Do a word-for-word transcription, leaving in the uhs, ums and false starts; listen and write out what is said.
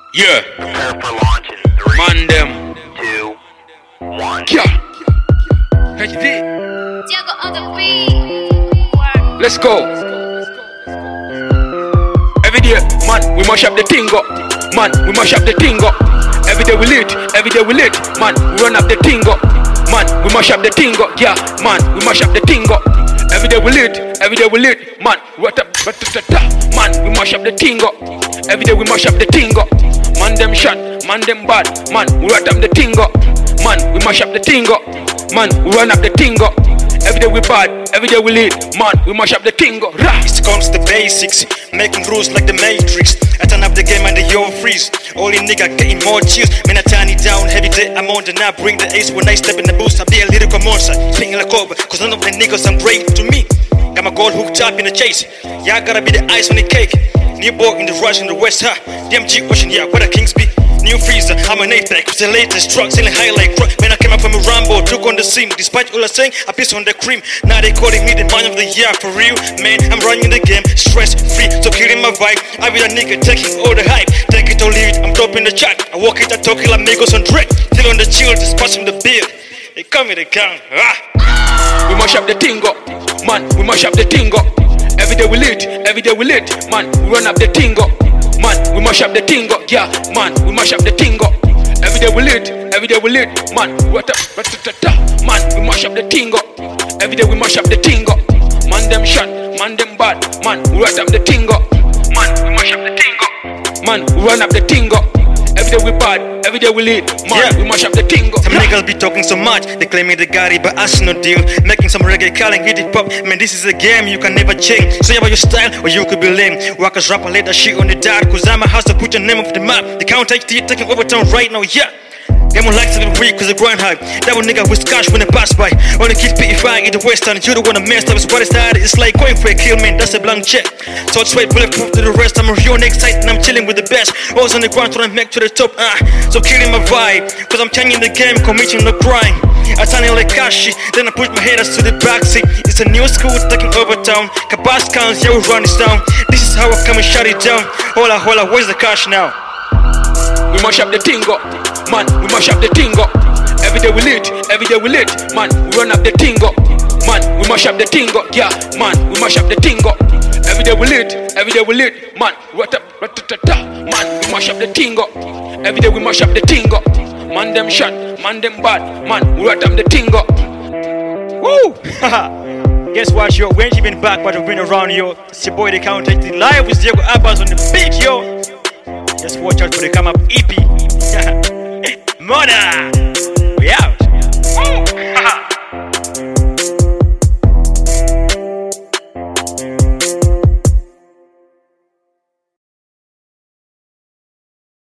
Yeah. Prepare for launch in three, Man them. two, one. Yeah. H D. Juggle on the beat. Let's go. Every day, man, we mash up the thing up. Man, we mash up the thing up. Every day we lit, every day we lit. Man, we run up the thing up. Man, we mash up the thing up. Yeah, man, we mash up the thing up. Every day we lit, every day we lit. Man, what up, what up, man, we mash up the thing up. Every day we mash up the thing up. Man, them shot, man, them bad. Man, we run up the thing up. Man, we mash up the thing up. Man, we run up the thing up. Every day we bad, every day we lit. Man, we mash up the thing up. It comes the basics, making rules like the Matrix. I turn up the game and the yo freeze. Only nigga getting more chills. Man, I turn it down, heavy day I'm on the now bring the ace. When I step in the boost, I be a lyrical monster. Swinging like over, cause none of the niggas I'm great to me. Got my goal hooked up in the chase. Yeah, I gotta be the ice on the cake. New boy in the rush in the west, huh? D M G ocean, yeah, where the kings be. New freezer, I'm an apex, with the latest truck, selling high like truck. Man, I came up from a Rambo, took on the scene. Despite all I saying, I piss on the cream. Now they calling me the man of the year, for real. Man, I'm running the game, stress free, so killing my vibe. I be a nigga taking all the hype. Take it or leave it, I'm top in the chat. I walk it, I talk it, amigos on track. Still on the chill, just passing the beer. They come with the gun, ah. We mash up the thing up, man, we mash up the thing up. Every day we lit, every day we lit. Man, we run up the thing up. Man, we mash up the thing up, yeah. Man, we mash up the thing up. Every day we lit, every day we lit. Man, what up, what up, man, we mash up the thing up. Every day we mash up the thing up. Man, them shot, man, them bad. Man, we run up the thing up. Man, we mash up the thing up. Man, we run up the thing up. Every day we bad, every day we lit. Man, Yeah. we mash up the thing up. Some niggas be talking so much, they claim me the Gotti, but us no deal. Making some reggae, calling hit it pop. Man, this is a game you can never change. Say about your style, or you could be lame. Workers rap and let that shit on the dot. Cause I'm a house to put your name off the map. The count H D taking over town right now, yeah. Game on like seven week cause the grind high. That one nigga with cash when they pass by. Only kids P F I in the western. You don't wanna mess up, it's what it started. It's like going for a kill, man, that's a blank check. So straight bulletproof to the rest. I'm a real next tight and I'm chilling with the best. Always on the ground trying to make to the top, ah. So killing my vibe, cause I'm changing the game, committing the crime. I turn it like Kashi, then I push my headers to the backseat. It's a new school taking over town. Kabas counts, yeah, we run this down. This is how I come and shut it down. Hola, hola, where's the cash now? We mash up the thing up, man, we mash up the thing up. Every day we lit, every day we lit. Man, we run up the thing up. Man, we mash up the thing up, yeah. Man, we mash up the thing up. Every day we lit, every day we lit. Man, what up, what up, man, we mash up the thing up. Every day we mash up the thing up. Man, them shot, man, them bad. Man, we run up the thing up. Woo! Guess what, yo? We ain't been back, but we've been around, yo. It's your boy, the Count H D, live with Diego Abbas on the beat, yo. Just watch out for the come up E P.